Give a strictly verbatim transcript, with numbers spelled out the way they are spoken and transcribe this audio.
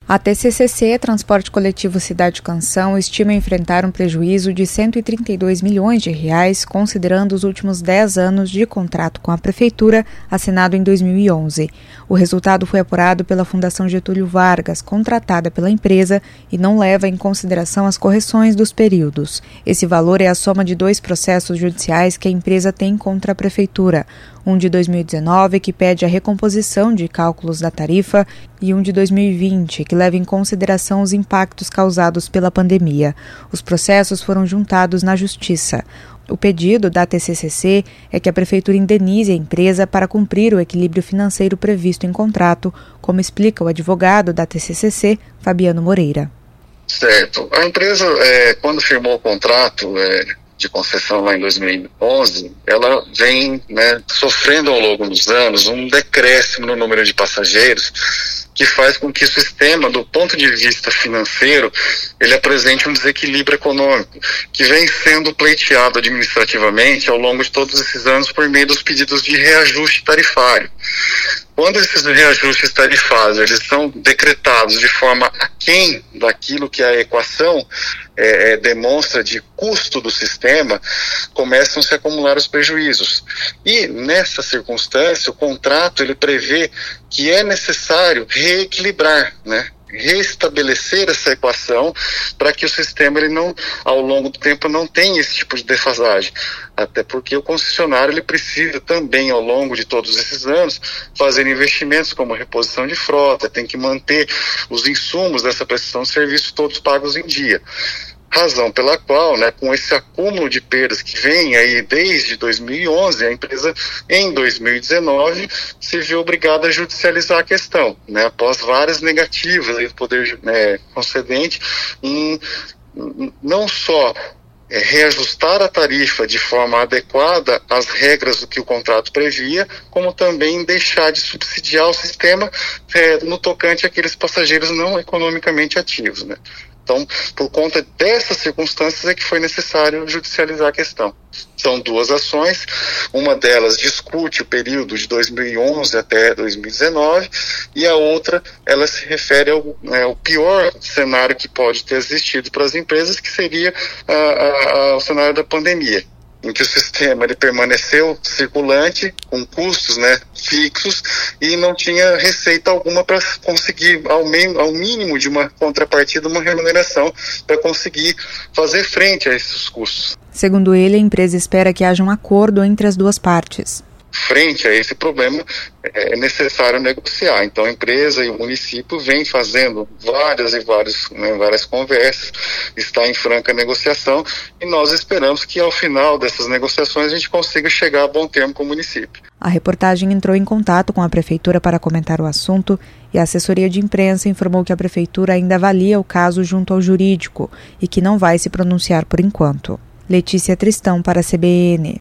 A T C C C, Transporte Coletivo Cidade Canção, estima enfrentar um prejuízo de cento e trinta e dois milhões de reais, considerando os últimos dez anos de contrato com a Prefeitura, assinado em dois mil e onze. O resultado foi apurado pela Fundação Getúlio Vargas, contratada pela empresa, e não leva em consideração as correções dos períodos. Esse valor é a soma de dois processos judiciais que a empresa tem contra a Prefeitura. Um de dois mil e dezenove, que pede a recomposição de cálculos da tarifa, e um de dois mil e vinte, que leva em consideração os impactos causados pela pandemia. Os processos foram juntados na Justiça. O pedido da T C C C é que a Prefeitura indenize a empresa para cumprir o equilíbrio financeiro previsto em contrato, como explica o advogado da T C C C, Fabiano Moreira. Certo. A empresa, é, quando firmou o contrato é, de concessão lá em dois mil e onze, ela vem né, sofrendo ao longo dos anos um decréscimo no número de passageiros, que faz com que o sistema, do ponto de vista financeiro, ele apresente um desequilíbrio econômico, que vem sendo pleiteado administrativamente ao longo de todos esses anos por meio dos pedidos de reajuste tarifário. Quando esses reajustes tarifários eles são decretados de forma aquém daquilo que a equação é, é, demonstra de custo do sistema, começam a se acumular os prejuízos. E, nessa circunstância, o contrato ele prevê que é necessário reequilibrar, né? Restabelecer essa equação para que o sistema ele não, ao longo do tempo não tenha esse tipo de defasagem, até porque o concessionário ele precisa também ao longo de todos esses anos fazer investimentos como reposição de frota, tem que manter os insumos dessa prestação de serviço todos pagos em dia. Razão pela qual, né, com esse acúmulo de perdas que vem aí desde dois mil e onze, a empresa em dois mil e dezenove se viu obrigada a judicializar a questão, né, após várias negativas do poder né, concedente em não só é, reajustar a tarifa de forma adequada às regras do que o contrato previa, como também deixar de subsidiar o sistema é, no tocante àqueles passageiros não economicamente ativos, né. Então, por conta dessas circunstâncias é que foi necessário judicializar a questão. São duas ações, uma delas discute o período de dois mil e onze até dois mil e dezenove e a outra ela se refere ao, é, ao pior cenário que pode ter existido para as empresas, que seria a, a, a, o cenário da pandemia, em que o sistema ele permaneceu circulante, com custos né, fixos, e não tinha receita alguma para conseguir, ao, meio, ao mínimo de uma contrapartida, uma remuneração para conseguir fazer frente a esses custos. Segundo ele, a empresa espera que haja um acordo entre as duas partes. Frente a esse problema, é necessário negociar. Então, a empresa e o município vêm fazendo várias e várias, né, várias conversas, está em franca negociação, e nós esperamos que, ao final dessas negociações, a gente consiga chegar a bom termo com o município. A reportagem entrou em contato com a Prefeitura para comentar o assunto, e a assessoria de imprensa informou que a Prefeitura ainda avalia o caso junto ao jurídico e que não vai se pronunciar por enquanto. Letícia Tristão para a C B N.